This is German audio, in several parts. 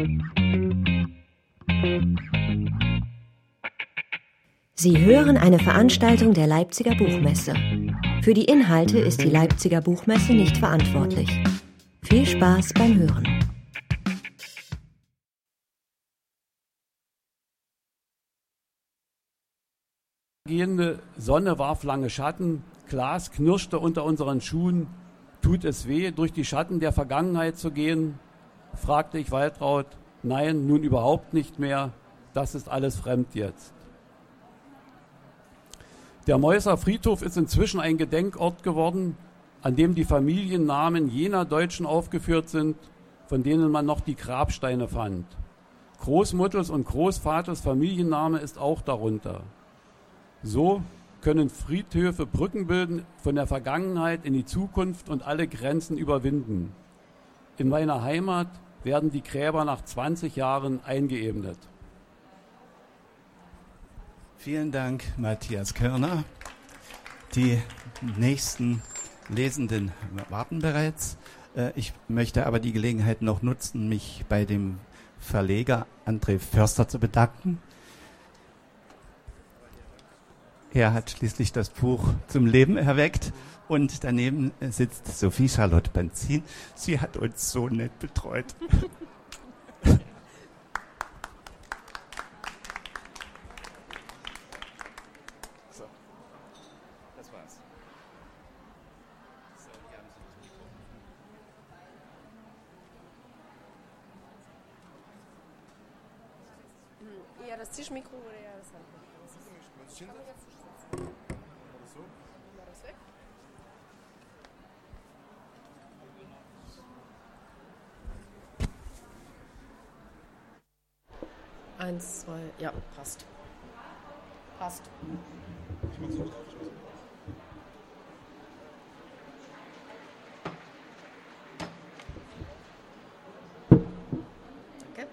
Sie hören eine Veranstaltung der Leipziger Buchmesse. Für die Inhalte ist die Leipziger Buchmesse nicht verantwortlich. Viel Spaß beim Hören. Die gehende Sonne warf lange Schatten, Glas knirschte unter unseren Schuhen. Tut es weh, durch die Schatten der Vergangenheit zu gehen? Fragte ich Waltraud. Nein, nun überhaupt nicht mehr. Das ist alles fremd jetzt. Der Meusser Friedhof ist inzwischen ein Gedenkort geworden, an dem die Familiennamen jener Deutschen aufgeführt sind, von denen man noch die Grabsteine fand. Großmutters und Großvaters Familienname ist auch darunter. So können Friedhöfe Brücken bilden von der Vergangenheit in die Zukunft und alle Grenzen überwinden. In meiner Heimat werden die Gräber nach 20 Jahren eingeebnet. Vielen Dank, Matthias Körner. Die nächsten Lesenden warten bereits. Ich möchte aber die Gelegenheit noch nutzen, mich bei dem Verleger André Förster zu bedanken. Er hat schließlich das Buch zum Leben erweckt und daneben sitzt Sophie Charlotte Benzin. Sie hat uns so nett betreut. So, das war's. So, hier haben Sie das Mikro. Ja, das Tischmikro oder ja das Handmikro? Eins, zwei, ja, passt. Passt. Ich mach's nicht auf. Danke.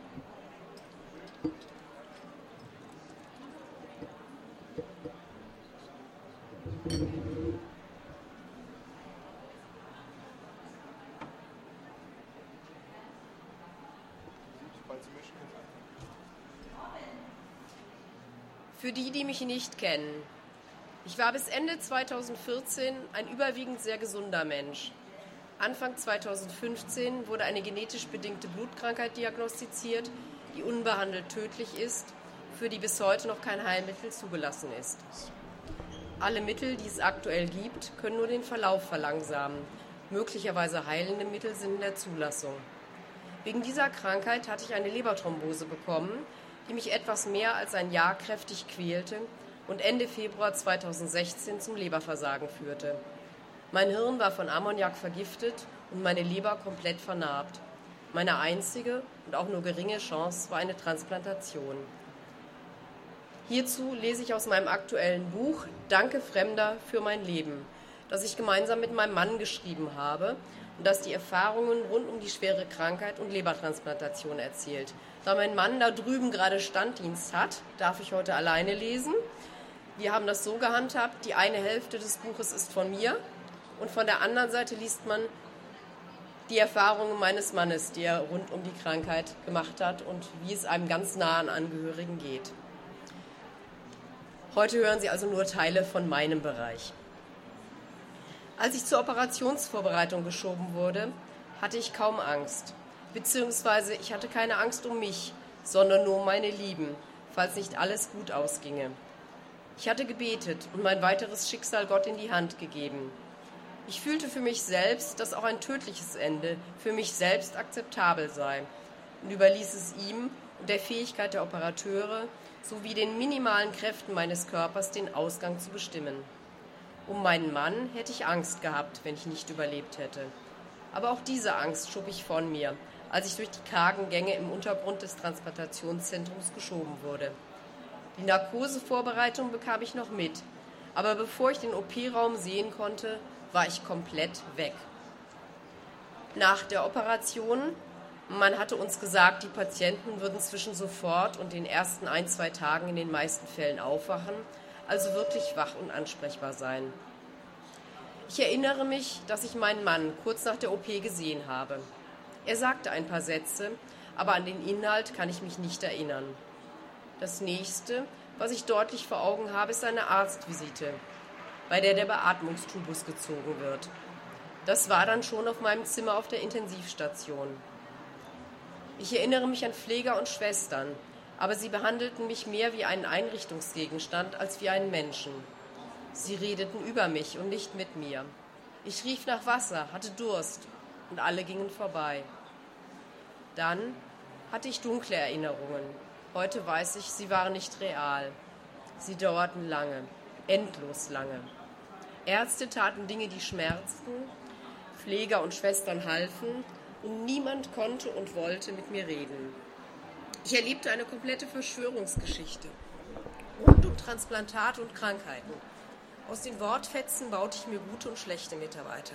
Für die, die mich nicht kennen. Ich war bis Ende 2014 ein überwiegend sehr gesunder Mensch. Anfang 2015 wurde eine genetisch bedingte Blutkrankheit diagnostiziert, die unbehandelt tödlich ist, für die bis heute noch kein Heilmittel zugelassen ist. Alle Mittel, die es aktuell gibt, können nur den Verlauf verlangsamen. Möglicherweise heilende Mittel sind in der Zulassung. Wegen dieser Krankheit hatte ich eine Leberthrombose bekommen, die mich etwas mehr als ein Jahr kräftig quälte und Ende Februar 2016 zum Leberversagen führte. Mein Hirn war von Ammoniak vergiftet und meine Leber komplett vernarbt. Meine einzige und auch nur geringe Chance war eine Transplantation. Hierzu lese ich aus meinem aktuellen Buch »Danke Fremder für mein Leben«, das ich gemeinsam mit meinem Mann geschrieben habe und das die Erfahrungen rund um die schwere Krankheit und Lebertransplantation erzählt. Da mein Mann da drüben gerade Standdienst hat, darf ich heute alleine lesen. Wir haben das so gehandhabt, die eine Hälfte des Buches ist von mir und von der anderen Seite liest man die Erfahrungen meines Mannes, die er rund um die Krankheit gemacht hat und wie es einem ganz nahen Angehörigen geht. Heute hören Sie also nur Teile von meinem Bereich. Als ich zur Operationsvorbereitung geschoben wurde, hatte ich kaum Angst. Beziehungsweise ich hatte keine Angst um mich, sondern nur um meine Lieben, falls nicht alles gut ausginge. Ich hatte gebetet und mein weiteres Schicksal Gott in die Hand gegeben. Ich fühlte für mich selbst, dass auch ein tödliches Ende für mich selbst akzeptabel sei und überließ es ihm und der Fähigkeit der Operateure sowie den minimalen Kräften meines Körpers den Ausgang zu bestimmen. Um meinen Mann hätte ich Angst gehabt, wenn ich nicht überlebt hätte. Aber auch diese Angst schob ich von mir, als ich durch die kargen Gänge im Untergrund des Transplantationszentrums geschoben wurde. Die Narkosevorbereitung bekam ich noch mit, aber bevor ich den OP-Raum sehen konnte, war ich komplett weg. Nach der Operation, man hatte uns gesagt, die Patienten würden zwischen sofort und den ersten 1-2 Tagen in den meisten Fällen aufwachen, also wirklich wach und ansprechbar sein. Ich erinnere mich, dass ich meinen Mann kurz nach der OP gesehen habe. Er sagte ein paar Sätze, aber an den Inhalt kann ich mich nicht erinnern. Das nächste, was ich deutlich vor Augen habe, ist eine Arztvisite, bei der Beatmungstubus gezogen wird. Das war dann schon auf meinem Zimmer auf der Intensivstation. Ich erinnere mich an Pfleger und Schwestern, aber sie behandelten mich mehr wie einen Einrichtungsgegenstand als wie einen Menschen. Sie redeten über mich und nicht mit mir. Ich rief nach Wasser, hatte Durst und alle gingen vorbei. Dann hatte ich dunkle Erinnerungen. Heute weiß ich, sie waren nicht real. Sie dauerten lange, endlos lange. Ärzte taten Dinge, die schmerzten, Pfleger und Schwestern halfen und niemand konnte und wollte mit mir reden. Ich erlebte eine komplette Verschwörungsgeschichte rund um Transplantate und Krankheiten. Aus den Wortfetzen baute ich mir gute und schlechte Mitarbeiter.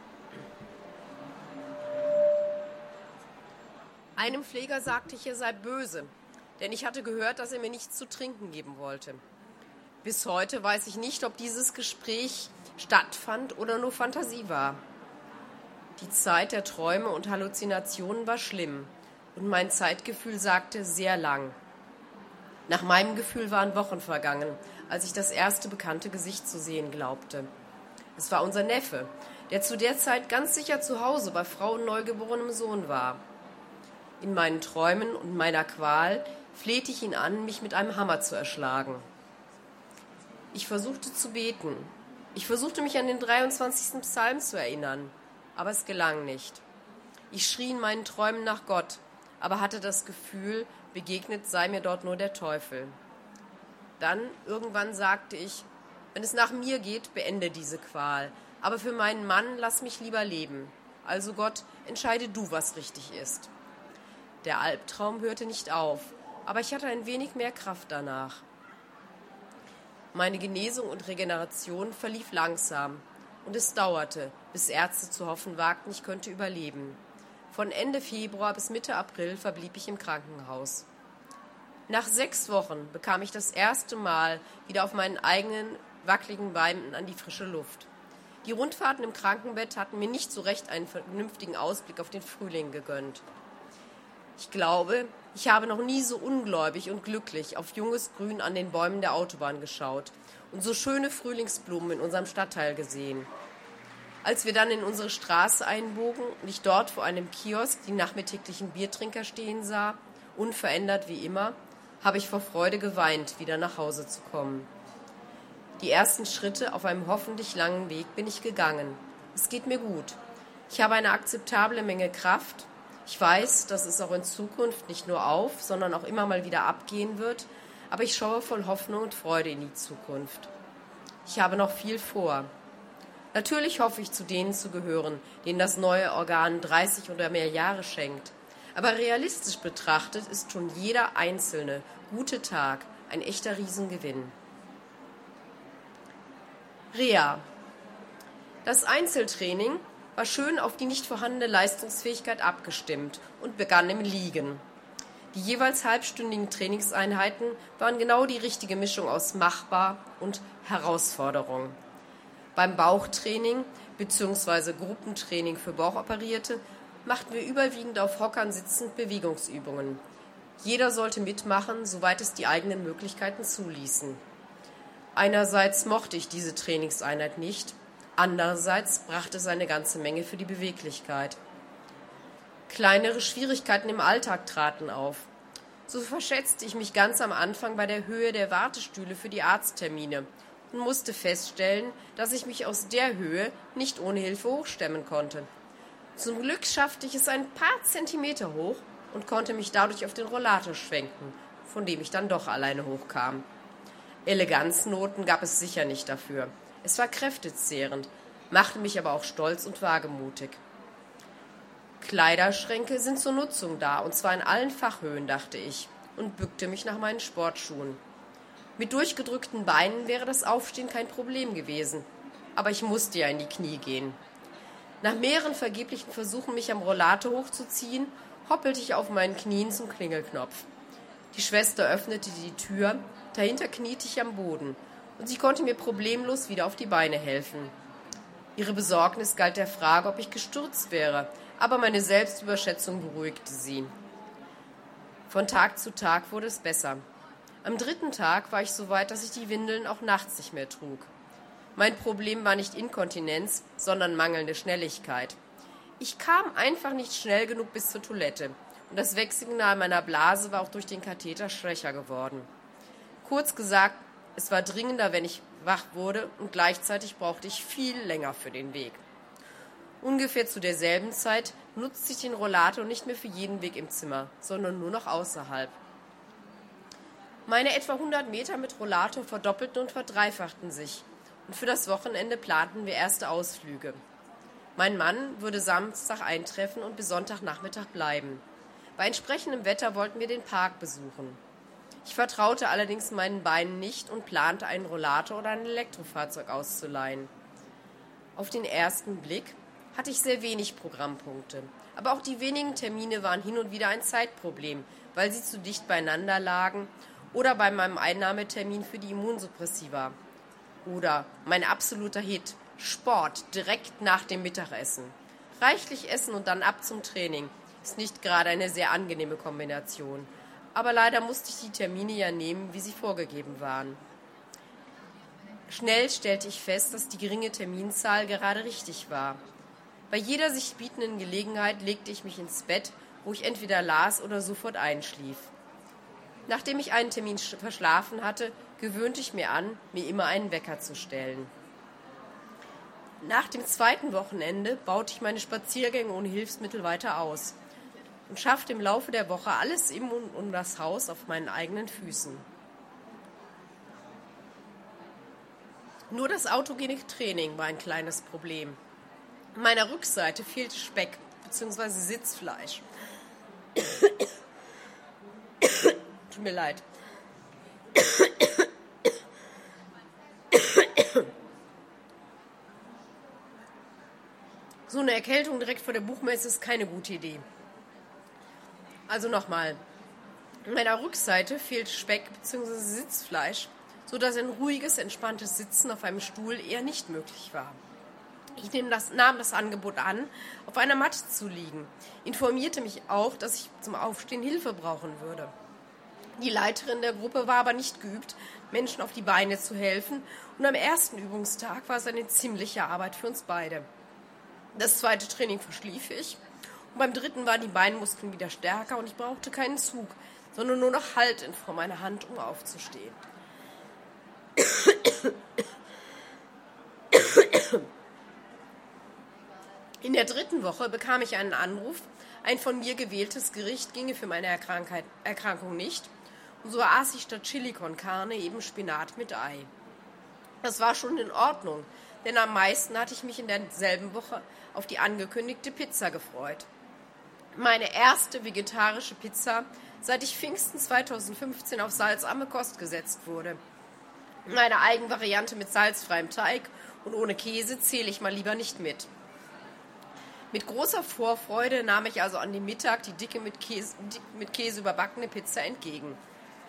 Einem Pfleger sagte ich, er sei böse, denn ich hatte gehört, dass er mir nichts zu trinken geben wollte. Bis heute weiß ich nicht, ob dieses Gespräch stattfand oder nur Fantasie war. Die Zeit der Träume und Halluzinationen war schlimm und mein Zeitgefühl sagte sehr lang. Nach meinem Gefühl waren Wochen vergangen, als ich das erste bekannte Gesicht zu sehen glaubte. Es war unser Neffe, der zu der Zeit ganz sicher zu Hause bei Frau und neugeborenem Sohn war. In meinen Träumen und meiner Qual flehte ich ihn an, mich mit einem Hammer zu erschlagen. Ich versuchte zu beten. Ich versuchte mich an den 23. Psalm zu erinnern, aber es gelang nicht. Ich schrie in meinen Träumen nach Gott, aber hatte das Gefühl, begegnet sei mir dort nur der Teufel. Dann irgendwann sagte ich, wenn es nach mir geht, beende diese Qual, aber für meinen Mann lass mich lieber leben. Also Gott, entscheide du, was richtig ist. Der Albtraum hörte nicht auf, aber ich hatte ein wenig mehr Kraft danach. Meine Genesung und Regeneration verlief langsam und es dauerte, bis Ärzte zu hoffen wagten, ich könnte überleben. Von Ende Februar bis Mitte April verblieb ich im Krankenhaus. Nach 6 Wochen bekam ich das erste Mal wieder auf meinen eigenen wackeligen Beinen an die frische Luft. Die Rundfahrten im Krankenbett hatten mir nicht so recht einen vernünftigen Ausblick auf den Frühling gegönnt. Ich glaube, ich habe noch nie so ungläubig und glücklich auf junges Grün an den Bäumen der Autobahn geschaut und so schöne Frühlingsblumen in unserem Stadtteil gesehen. Als wir dann in unsere Straße einbogen und ich dort vor einem Kiosk die nachmittäglichen Biertrinker stehen sah, unverändert wie immer, habe ich vor Freude geweint, wieder nach Hause zu kommen. Die ersten Schritte auf einem hoffentlich langen Weg bin ich gegangen. Es geht mir gut. Ich habe eine akzeptable Menge Kraft. Ich weiß, dass es auch in Zukunft nicht nur auf, sondern auch immer mal wieder abgehen wird, aber ich schaue voll Hoffnung und Freude in die Zukunft. Ich habe noch viel vor. Natürlich hoffe ich, zu denen zu gehören, denen das neue Organ 30 oder mehr Jahre schenkt. Aber realistisch betrachtet ist schon jeder einzelne gute Tag ein echter Riesengewinn. Reha. Das Einzeltraining war schön auf die nicht vorhandene Leistungsfähigkeit abgestimmt und begann im Liegen. Die jeweils halbstündigen Trainingseinheiten waren genau die richtige Mischung aus machbar und Herausforderung. Beim Bauchtraining bzw. Gruppentraining für Bauchoperierte machten wir überwiegend auf Hockern sitzend Bewegungsübungen. Jeder sollte mitmachen, soweit es die eigenen Möglichkeiten zuließen. Einerseits mochte ich diese Trainingseinheit nicht, andererseits brachte es eine ganze Menge für die Beweglichkeit. Kleinere Schwierigkeiten im Alltag traten auf. So verschätzte ich mich ganz am Anfang bei der Höhe der Wartestühle für die Arzttermine und musste feststellen, dass ich mich aus der Höhe nicht ohne Hilfe hochstemmen konnte. Zum Glück schaffte ich es ein paar Zentimeter hoch und konnte mich dadurch auf den Rollator schwenken, von dem ich dann doch alleine hochkam. Eleganznoten gab es sicher nicht dafür. Es war kräftezehrend, machte mich aber auch stolz und wagemutig. Kleiderschränke sind zur Nutzung da, und zwar in allen Fachhöhen, dachte ich, und bückte mich nach meinen Sportschuhen. Mit durchgedrückten Beinen wäre das Aufstehen kein Problem gewesen, aber ich musste ja in die Knie gehen. Nach mehreren vergeblichen Versuchen, mich am Rollator hochzuziehen, hoppelte ich auf meinen Knien zum Klingelknopf. Die Schwester öffnete die Tür, dahinter kniete ich am Boden, und sie konnte mir problemlos wieder auf die Beine helfen. Ihre Besorgnis galt der Frage, ob ich gestürzt wäre, aber meine Selbstüberschätzung beruhigte sie. Von Tag zu Tag wurde es besser. Am 3. Tag war ich so weit, dass ich die Windeln auch nachts nicht mehr trug. Mein Problem war nicht Inkontinenz, sondern mangelnde Schnelligkeit. Ich kam einfach nicht schnell genug bis zur Toilette und das Wegsignal meiner Blase war auch durch den Katheter schwächer geworden. Kurz gesagt, es war dringender, wenn ich wach wurde und gleichzeitig brauchte ich viel länger für den Weg. Ungefähr zu derselben Zeit nutzte ich den Rollator nicht mehr für jeden Weg im Zimmer, sondern nur noch außerhalb. Meine etwa 100 Meter mit Rollator verdoppelten und verdreifachten sich und für das Wochenende planten wir erste Ausflüge. Mein Mann würde Samstag eintreffen und bis Sonntagnachmittag bleiben. Bei entsprechendem Wetter wollten wir den Park besuchen. Ich vertraute allerdings meinen Beinen nicht und plante, einen Rollator oder ein Elektrofahrzeug auszuleihen. Auf den ersten Blick hatte ich sehr wenig Programmpunkte, aber auch die wenigen Termine waren hin und wieder ein Zeitproblem, weil sie zu dicht beieinander lagen oder bei meinem Einnahmetermin für die Immunsuppressiva. Oder mein absoluter Hit, Sport direkt nach dem Mittagessen. Reichlich essen und dann ab zum Training ist nicht gerade eine sehr angenehme Kombination. Aber leider musste ich die Termine ja nehmen, wie sie vorgegeben waren. Schnell stellte ich fest, dass die geringe Terminzahl gerade richtig war. Bei jeder sich bietenden Gelegenheit legte ich mich ins Bett, wo ich entweder las oder sofort einschlief. Nachdem ich einen Termin verschlafen hatte, gewöhnte ich mir an, mir immer einen Wecker zu stellen. Nach dem 2. Wochenende baute ich meine Spaziergänge ohne Hilfsmittel weiter aus und schaffte im Laufe der Woche alles im und um das Haus auf meinen eigenen Füßen. Nur das autogene Training war ein kleines Problem. An meiner Rückseite fehlte Speck bzw. Sitzfleisch. Tut mir leid. So eine Erkältung direkt vor der Buchmesse ist keine gute Idee. Also nochmal. An meiner Rückseite fehlt Speck bzw. Sitzfleisch, sodass ein ruhiges, entspanntes Sitzen auf einem Stuhl eher nicht möglich war. Ich nahm das Angebot an, auf einer Matte zu liegen, informierte mich auch, dass ich zum Aufstehen Hilfe brauchen würde. Die Leiterin der Gruppe war aber nicht geübt, Menschen auf die Beine zu helfen, und am ersten Übungstag war es eine ziemliche Arbeit für uns beide. Das 2. Training verschlief ich und beim 3. waren die Beinmuskeln wieder stärker und ich brauchte keinen Zug, sondern nur noch Halt in vor meiner Hand, um aufzustehen. In der 3. Woche bekam ich einen Anruf, ein von mir gewähltes Gericht ginge für meine Erkrankung nicht, und so aß ich statt Chili con Carne eben Spinat mit Ei. Das war schon in Ordnung, denn am meisten hatte ich mich in derselben Woche auf die angekündigte Pizza gefreut. Meine erste vegetarische Pizza, seit ich Pfingsten 2015 auf salzarme Kost gesetzt wurde. Meine Eigenvariante mit salzfreiem Teig und ohne Käse zähle ich mal lieber nicht mit. Mit großer Vorfreude nahm ich also an dem Mittag die dicke mit Käse überbackene Pizza entgegen.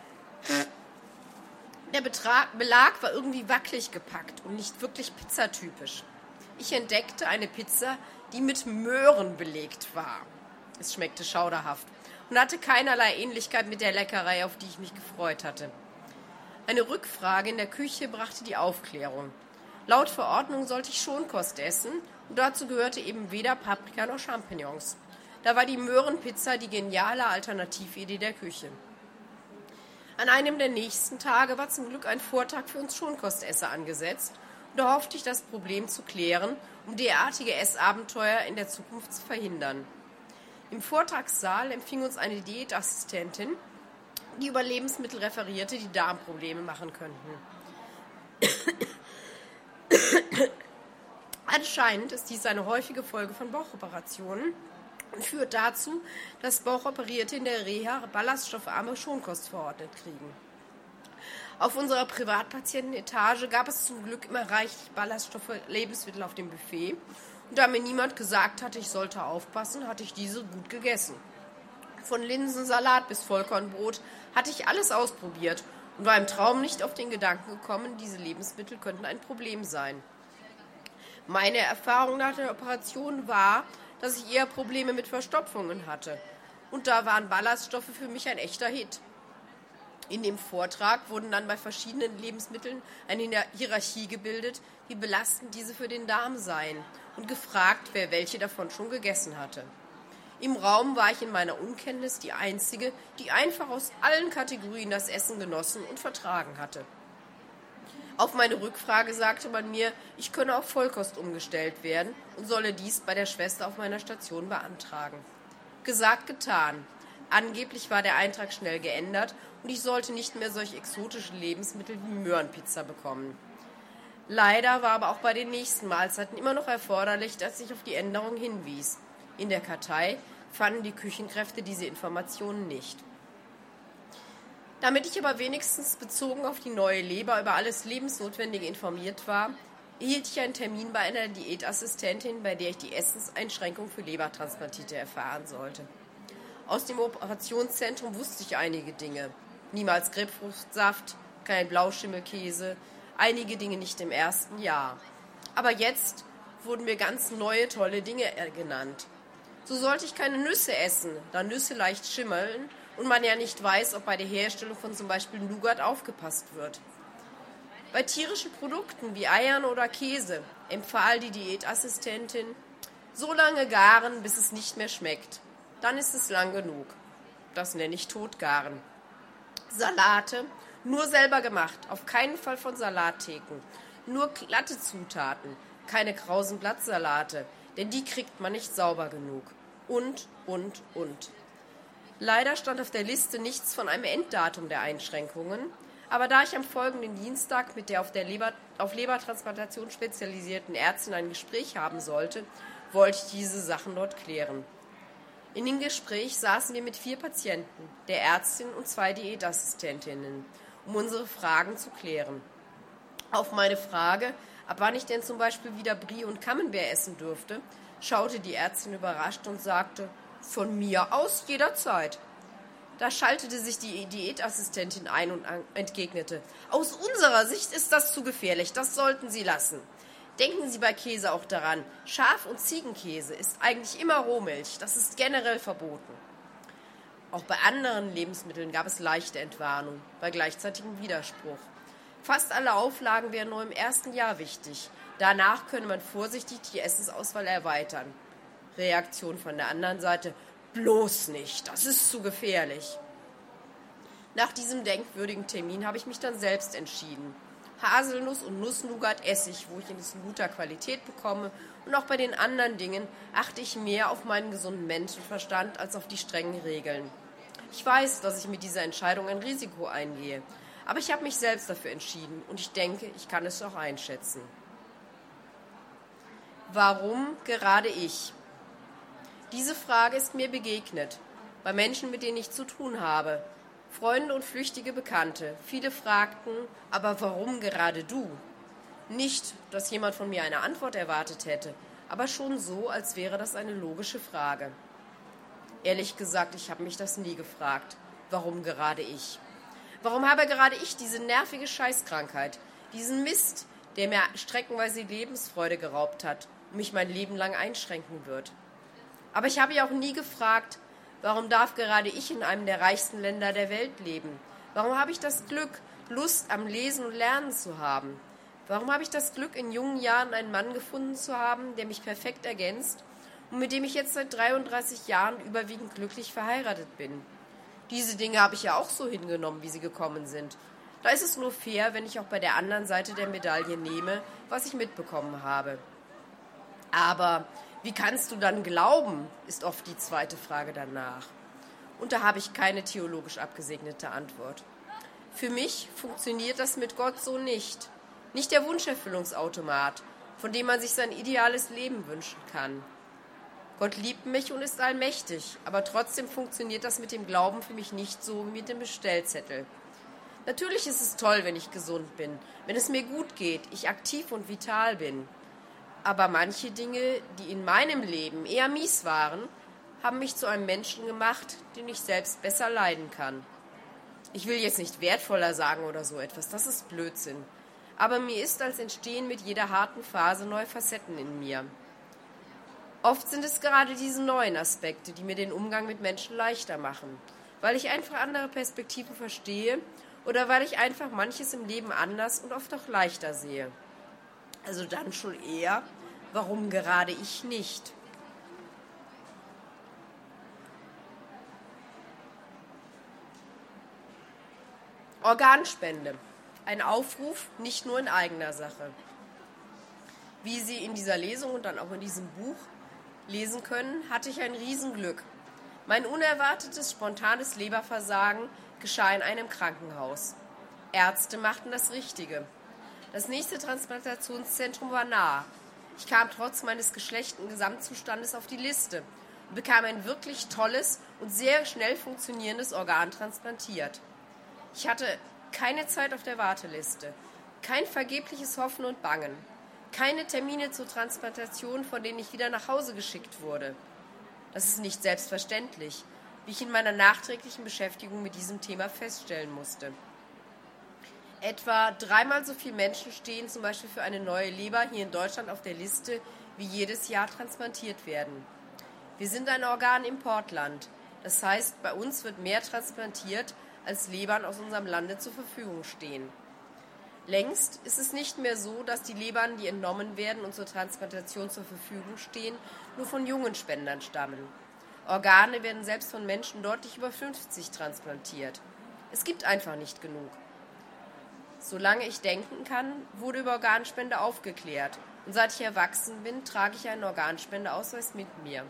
Der Belag war irgendwie wackelig gepackt und nicht wirklich pizzatypisch. Ich entdeckte eine Pizza, die mit Möhren belegt war. Es schmeckte schauderhaft und hatte keinerlei Ähnlichkeit mit der Leckerei, auf die ich mich gefreut hatte. Eine Rückfrage in der Küche brachte die Aufklärung. Laut Verordnung sollte ich Schonkost essen und dazu gehörte eben weder Paprika noch Champignons. Da war die Möhrenpizza die geniale Alternatividee der Küche. An einem der nächsten Tage war zum Glück ein Vortag für uns Schonkostesser angesetzt und da hoffte ich, das Problem zu klären, um derartige Essabenteuer in der Zukunft zu verhindern. Im Vortragssaal empfing uns eine Diätassistentin, die über Lebensmittel referierte, die Darmprobleme machen könnten. Anscheinend ist dies eine häufige Folge von Bauchoperationen und führt dazu, dass Bauchoperierte in der Reha ballaststoffarme Schonkost verordnet kriegen. Auf unserer Privatpatientenetage gab es zum Glück immer reichlich Ballaststoff-Lebensmittel auf dem Buffet. Und da mir niemand gesagt hatte, ich sollte aufpassen, hatte ich diese gut gegessen. Von Linsensalat bis Vollkornbrot hatte ich alles ausprobiert und war im Traum nicht auf den Gedanken gekommen, diese Lebensmittel könnten ein Problem sein. Meine Erfahrung nach der Operation war, dass ich eher Probleme mit Verstopfungen hatte. Und da waren Ballaststoffe für mich ein echter Hit. In dem Vortrag wurden dann bei verschiedenen Lebensmitteln eine Hierarchie gebildet, wie belastend diese für den Darm seien und gefragt, wer welche davon schon gegessen hatte. Im Raum war ich in meiner Unkenntnis die Einzige, die einfach aus allen Kategorien das Essen genossen und vertragen hatte. Auf meine Rückfrage sagte man mir, ich könne auf Vollkost umgestellt werden und solle dies bei der Schwester auf meiner Station beantragen. Gesagt, getan. Angeblich war der Eintrag schnell geändert und ich sollte nicht mehr solch exotische Lebensmittel wie Möhrenpizza bekommen. Leider war aber auch bei den nächsten Mahlzeiten immer noch erforderlich, dass ich auf die Änderung hinwies. In der Kartei fanden die Küchenkräfte diese Informationen nicht. Damit ich aber wenigstens bezogen auf die neue Leber über alles Lebensnotwendige informiert war, erhielt ich einen Termin bei einer Diätassistentin, bei der ich die Essenseinschränkung für Lebertransplantierte erfahren sollte. Aus dem Operationszentrum wusste ich einige Dinge. Niemals Grapefruchtsaft, kein Blauschimmelkäse, einige Dinge nicht im ersten Jahr. Aber jetzt wurden mir ganz neue, tolle Dinge genannt. So sollte ich keine Nüsse essen, da Nüsse leicht schimmeln und man ja nicht weiß, ob bei der Herstellung von zum Beispiel Nougat aufgepasst wird. Bei tierischen Produkten wie Eiern oder Käse empfahl die Diätassistentin, so lange garen, bis es nicht mehr schmeckt. Dann ist es lang genug. Das nenne ich Totgaren. Salate, nur selber gemacht, auf keinen Fall von Salattheken. Nur glatte Zutaten, keine krausen Blattsalate, denn die kriegt man nicht sauber genug. Und. Leider stand auf der Liste nichts von einem Enddatum der Einschränkungen, aber da ich am folgenden Dienstag mit der auf Lebertransplantation spezialisierten Ärztin ein Gespräch haben sollte, wollte ich diese Sachen dort klären. In dem Gespräch saßen wir mit 4 Patienten, der Ärztin und 2 Diätassistentinnen, um unsere Fragen zu klären. Auf meine Frage, ab wann ich denn zum Beispiel wieder Brie und Camembert essen dürfte, schaute die Ärztin überrascht und sagte, von mir aus jederzeit. Da schaltete sich die Diätassistentin ein und entgegnete, aus unserer Sicht ist das zu gefährlich, das sollten Sie lassen. Denken Sie bei Käse auch daran, Schaf- und Ziegenkäse ist eigentlich immer Rohmilch, das ist generell verboten. Auch bei anderen Lebensmitteln gab es leichte Entwarnung, bei gleichzeitigem Widerspruch. Fast alle Auflagen wären nur im ersten Jahr wichtig, danach könne man vorsichtig die Essensauswahl erweitern. Reaktion von der anderen Seite, bloß nicht, das ist zu gefährlich. Nach diesem denkwürdigen Termin habe ich mich dann selbst entschieden. Haselnuss und Nussnougat esse ich, wo ich es in guter Qualität bekomme, und auch bei den anderen Dingen achte ich mehr auf meinen gesunden Menschenverstand als auf die strengen Regeln. Ich weiß, dass ich mit dieser Entscheidung ein Risiko eingehe, aber ich habe mich selbst dafür entschieden und ich denke, ich kann es auch einschätzen. Warum gerade ich? Diese Frage ist mir begegnet, bei Menschen, mit denen ich zu tun habe. Freunde und flüchtige Bekannte. Viele fragten, aber warum gerade du? Nicht, dass jemand von mir eine Antwort erwartet hätte, aber schon so, als wäre das eine logische Frage. Ehrlich gesagt, ich habe mich das nie gefragt. Warum gerade ich? Warum habe gerade ich diese nervige Scheißkrankheit, diesen Mist, der mir streckenweise die Lebensfreude geraubt hat und mich mein Leben lang einschränken wird? Aber ich habe ja auch nie gefragt, warum darf gerade ich in einem der reichsten Länder der Welt leben? Warum habe ich das Glück, Lust am Lesen und Lernen zu haben? Warum habe ich das Glück, in jungen Jahren einen Mann gefunden zu haben, der mich perfekt ergänzt und mit dem ich jetzt seit 33 Jahren überwiegend glücklich verheiratet bin? Diese Dinge habe ich ja auch so hingenommen, wie sie gekommen sind. Da ist es nur fair, wenn ich auch bei der anderen Seite der Medaille nehme, was ich mitbekommen habe. Aber wie kannst du dann glauben, ist oft die zweite Frage danach. Und da habe ich keine theologisch abgesegnete Antwort. Für mich funktioniert das mit Gott so nicht. Nicht der Wunscherfüllungsautomat, von dem man sich sein ideales Leben wünschen kann. Gott liebt mich und ist allmächtig, aber trotzdem funktioniert das mit dem Glauben für mich nicht so wie mit dem Bestellzettel. Natürlich ist es toll, wenn ich gesund bin, wenn es mir gut geht, ich aktiv und vital bin. Aber manche Dinge, die in meinem Leben eher mies waren, haben mich zu einem Menschen gemacht, den ich selbst besser leiden kann. Ich will jetzt nicht wertvoller sagen oder so etwas, das ist Blödsinn. Aber mir ist, als entstehen mit jeder harten Phase neue Facetten in mir. Oft sind es gerade diese neuen Aspekte, die mir den Umgang mit Menschen leichter machen, weil ich einfach andere Perspektiven verstehe oder weil ich einfach manches im Leben anders und oft auch leichter sehe. Also dann schon eher, warum gerade ich nicht? Organspende. Ein Aufruf nicht nur in eigener Sache. Wie Sie in dieser Lesung und dann auch in diesem Buch lesen können, hatte ich ein Riesenglück. Mein unerwartetes, spontanes Leberversagen geschah in einem Krankenhaus. Ärzte machten das Richtige. Das nächste Transplantationszentrum war nah. Ich kam trotz meines geschlechten Gesamtzustandes auf die Liste und bekam ein wirklich tolles und sehr schnell funktionierendes Organ transplantiert. Ich hatte keine Zeit auf der Warteliste, kein vergebliches Hoffen und Bangen, keine Termine zur Transplantation, von denen ich wieder nach Hause geschickt wurde. Das ist nicht selbstverständlich, wie ich in meiner nachträglichen Beschäftigung mit diesem Thema feststellen musste. Etwa 3-mal so viele Menschen stehen zum Beispiel für eine neue Leber hier in Deutschland auf der Liste, wie jedes Jahr transplantiert werden. Wir sind ein Organimportland. Das heißt, bei uns wird mehr transplantiert, als Lebern aus unserem Lande zur Verfügung stehen. Längst ist es nicht mehr so, dass die Lebern, die entnommen werden und zur Transplantation zur Verfügung stehen, nur von jungen Spendern stammen. Organe werden selbst von Menschen deutlich über 50 transplantiert. Es gibt einfach nicht genug. Solange ich denken kann, wurde über Organspende aufgeklärt. Und seit ich erwachsen bin, trage ich einen Organspendeausweis mit mir.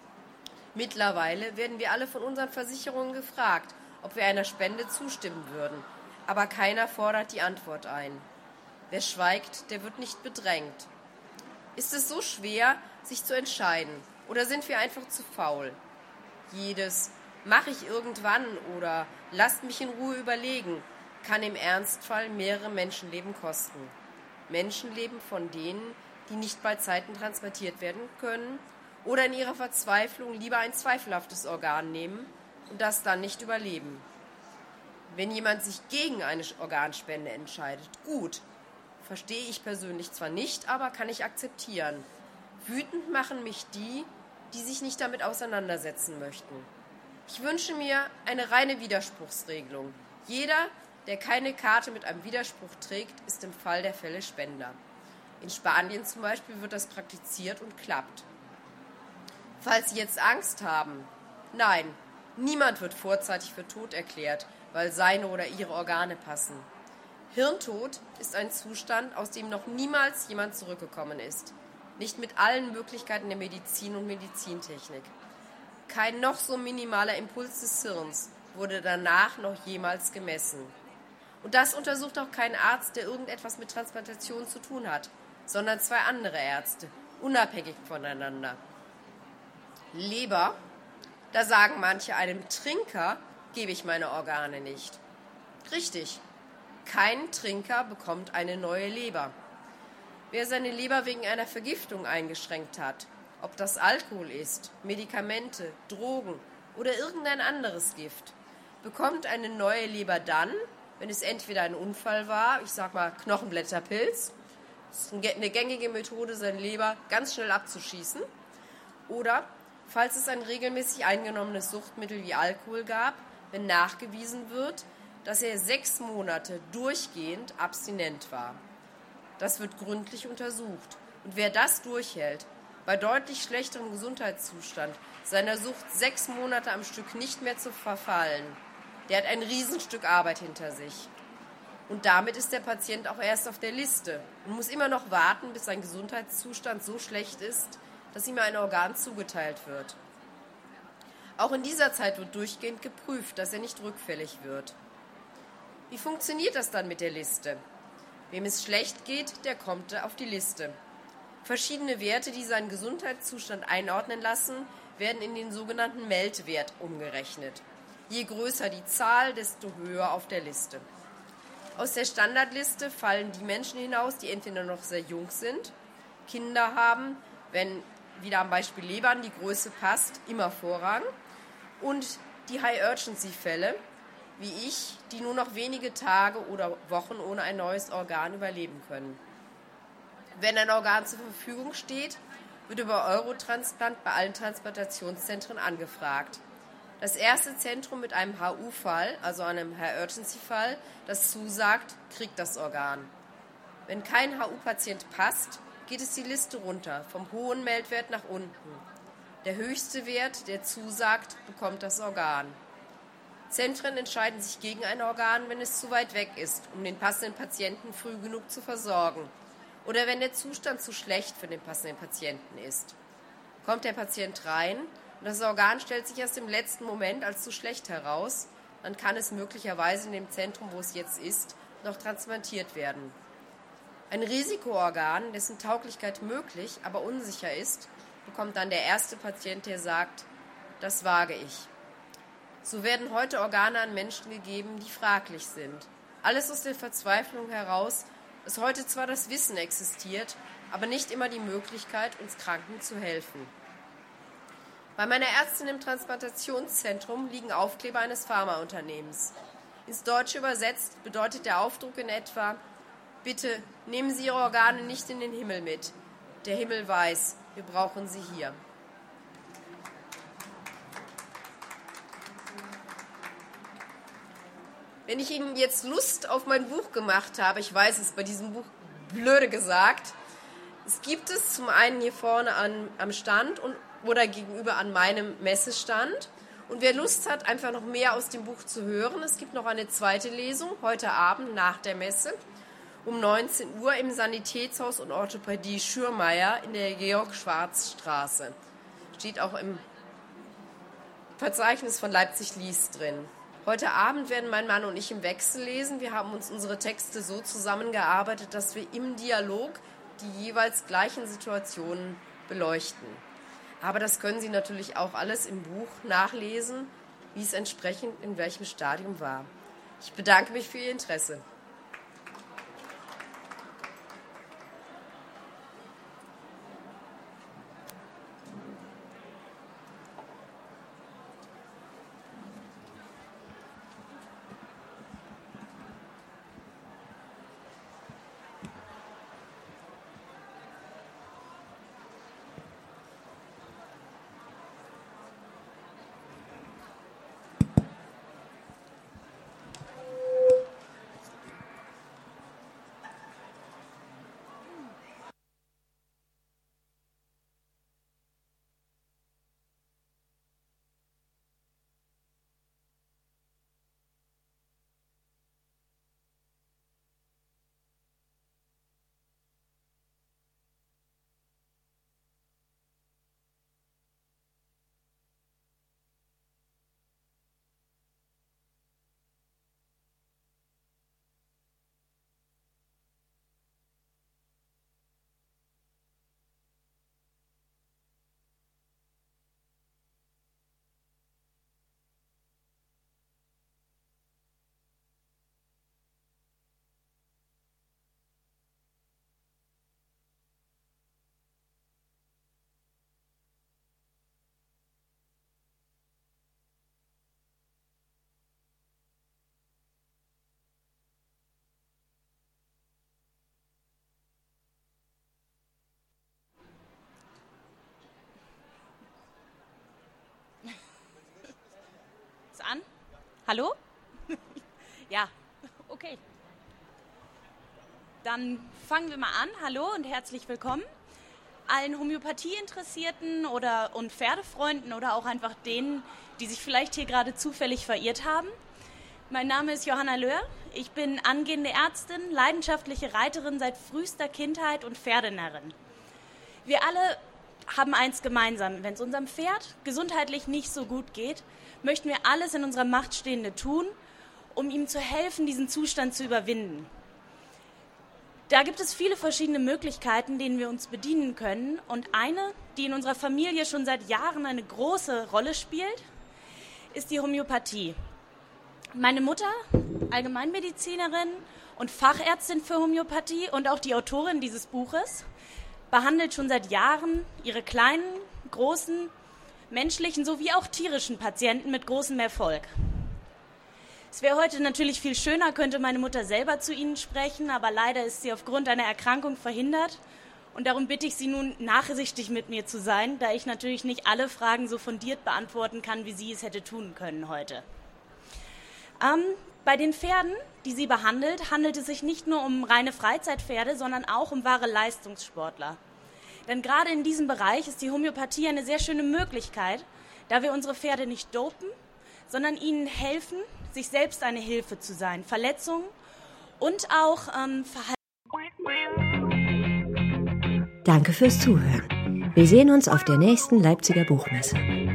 Mittlerweile werden wir alle von unseren Versicherungen gefragt, ob wir einer Spende zustimmen würden. Aber keiner fordert die Antwort ein. Wer schweigt, der wird nicht bedrängt. Ist es so schwer, sich zu entscheiden? Oder sind wir einfach zu faul? Jedes "mache ich irgendwann" oder "lasst mich in Ruhe überlegen" kann im Ernstfall mehrere Menschenleben kosten. Menschenleben von denen, die nicht bei Zeiten transplantiert werden können oder in ihrer Verzweiflung lieber ein zweifelhaftes Organ nehmen und das dann nicht überleben. Wenn jemand sich gegen eine Organspende entscheidet, gut, verstehe ich persönlich zwar nicht, aber kann ich akzeptieren. Wütend machen mich die, die sich nicht damit auseinandersetzen möchten. Ich wünsche mir eine reine Widerspruchsregelung. Jeder, der keine Karte mit einem Widerspruch trägt, ist im Fall der Fälle Spender. In Spanien zum Beispiel wird das praktiziert und klappt. Falls Sie jetzt Angst haben, nein, niemand wird vorzeitig für tot erklärt, weil seine oder ihre Organe passen. Hirntod ist ein Zustand, aus dem noch niemals jemand zurückgekommen ist. Nicht mit allen Möglichkeiten der Medizin und Medizintechnik. Kein noch so minimaler Impuls des Hirns wurde danach noch jemals gemessen. Und das untersucht auch kein Arzt, der irgendetwas mit Transplantation zu tun hat, sondern 2 andere Ärzte, unabhängig voneinander. Leber, da sagen manche, einem Trinker gebe ich meine Organe nicht. Richtig, kein Trinker bekommt eine neue Leber. Wer seine Leber wegen einer Vergiftung eingeschränkt hat, ob das Alkohol ist, Medikamente, Drogen oder irgendein anderes Gift, bekommt eine neue Leber dann, wenn es entweder ein Unfall war, ich sag mal Knochenblätterpilz, das ist eine gängige Methode, seine Leber ganz schnell abzuschießen, oder falls es ein regelmäßig eingenommenes Suchtmittel wie Alkohol gab, wenn nachgewiesen wird, dass er 6 Monate durchgehend abstinent war. Das wird gründlich untersucht. Und wer das durchhält, bei deutlich schlechterem Gesundheitszustand, seiner Sucht 6 Monate am Stück nicht mehr zu verfallen, der hat ein Riesenstück Arbeit hinter sich. Und damit ist der Patient auch erst auf der Liste und muss immer noch warten, bis sein Gesundheitszustand so schlecht ist, dass ihm ein Organ zugeteilt wird. Auch in dieser Zeit wird durchgehend geprüft, dass er nicht rückfällig wird. Wie funktioniert das dann mit der Liste? Wem es schlecht geht, der kommt auf die Liste. Verschiedene Werte, die seinen Gesundheitszustand einordnen lassen, werden in den sogenannten Meldwert umgerechnet. Je größer die Zahl, desto höher auf der Liste. Aus der Standardliste fallen die Menschen hinaus, die entweder noch sehr jung sind, Kinder haben, wenn wieder am Beispiel Lebern die Größe passt, immer Vorrang, und die High-Urgency-Fälle, wie ich, die nur noch wenige Tage oder Wochen ohne ein neues Organ überleben können. Wenn ein Organ zur Verfügung steht, wird über Eurotransplant bei allen Transplantationszentren angefragt. Das erste Zentrum mit einem HU-Fall, also einem High-Urgency-Fall, das zusagt, kriegt das Organ. Wenn kein HU-Patient passt, geht es die Liste runter, vom hohen Meldwert nach unten. Der höchste Wert, der zusagt, bekommt das Organ. Zentren entscheiden sich gegen ein Organ, wenn es zu weit weg ist, um den passenden Patienten früh genug zu versorgen. Oder wenn der Zustand zu schlecht für den passenden Patienten ist. Kommt der Patient rein und das Organ stellt sich erst im letzten Moment als zu schlecht heraus, dann kann es möglicherweise in dem Zentrum, wo es jetzt ist, noch transplantiert werden. Ein Risikoorgan, dessen Tauglichkeit möglich, aber unsicher ist, bekommt dann der erste Patient, der sagt, das wage ich. So werden heute Organe an Menschen gegeben, die fraglich sind. Alles aus der Verzweiflung heraus, dass heute zwar das Wissen existiert, aber nicht immer die Möglichkeit, uns Kranken zu helfen. Bei meiner Ärztin im Transplantationszentrum liegen Aufkleber eines Pharmaunternehmens. Ins Deutsche übersetzt bedeutet der Aufdruck in etwa, bitte nehmen Sie Ihre Organe nicht in den Himmel mit. Der Himmel weiß, wir brauchen sie hier. Wenn ich Ihnen jetzt Lust auf mein Buch gemacht habe, ich weiß, es ist bei diesem Buch blöde gesagt, es gibt es zum einen hier vorne am Stand oder gegenüber an meinem Messestand. Und wer Lust hat, einfach noch mehr aus dem Buch zu hören, es gibt noch eine zweite Lesung heute Abend nach der Messe um 19 Uhr im Sanitätshaus und Orthopädie Schürmeier in der Georg-Schwarz-Straße. Steht auch im Verzeichnis von Leipzig liest drin. Heute Abend werden mein Mann und ich im Wechsel lesen. Wir haben uns unsere Texte so zusammengearbeitet, dass wir im Dialog die jeweils gleichen Situationen beleuchten. Aber das können Sie natürlich auch alles im Buch nachlesen, wie es entsprechend in welchem Stadium war. Ich bedanke mich für Ihr Interesse. An? Hallo? Ja, okay. Dann fangen wir mal an. Hallo und herzlich willkommen allen Homöopathie-Interessierten und Pferdefreunden oder auch einfach denen, die sich vielleicht hier gerade zufällig verirrt haben. Mein Name ist Johanna Löhr. Ich bin angehende Ärztin, leidenschaftliche Reiterin seit frühester Kindheit und Pferdenärrin. Wir alle haben eins gemeinsam. Wenn es unserem Pferd gesundheitlich nicht so gut geht, möchten wir alles in unserer Macht Stehende tun, um ihm zu helfen, diesen Zustand zu überwinden. Da gibt es viele verschiedene Möglichkeiten, denen wir uns bedienen können. Und eine, die in unserer Familie schon seit Jahren eine große Rolle spielt, ist die Homöopathie. Meine Mutter, Allgemeinmedizinerin und Fachärztin für Homöopathie und auch die Autorin dieses Buches, behandelt schon seit Jahren ihre kleinen, großen, menschlichen sowie auch tierischen Patienten mit großem Erfolg. Es wäre heute natürlich viel schöner, könnte meine Mutter selber zu Ihnen sprechen, aber leider ist sie aufgrund einer Erkrankung verhindert Und darum bitte ich Sie nun, nachsichtig mit mir zu sein, da ich natürlich nicht alle Fragen so fundiert beantworten kann, wie sie es hätte tun können heute. Bei den Pferden, die sie behandelt, handelt es sich nicht nur um reine Freizeitpferde, sondern auch um wahre Leistungssportler. Denn gerade in diesem Bereich ist die Homöopathie eine sehr schöne Möglichkeit, da wir unsere Pferde nicht dopen, sondern ihnen helfen, sich selbst eine Hilfe zu sein. Verletzungen und auch Verhalten. Danke fürs Zuhören. Wir sehen uns auf der nächsten Leipziger Buchmesse.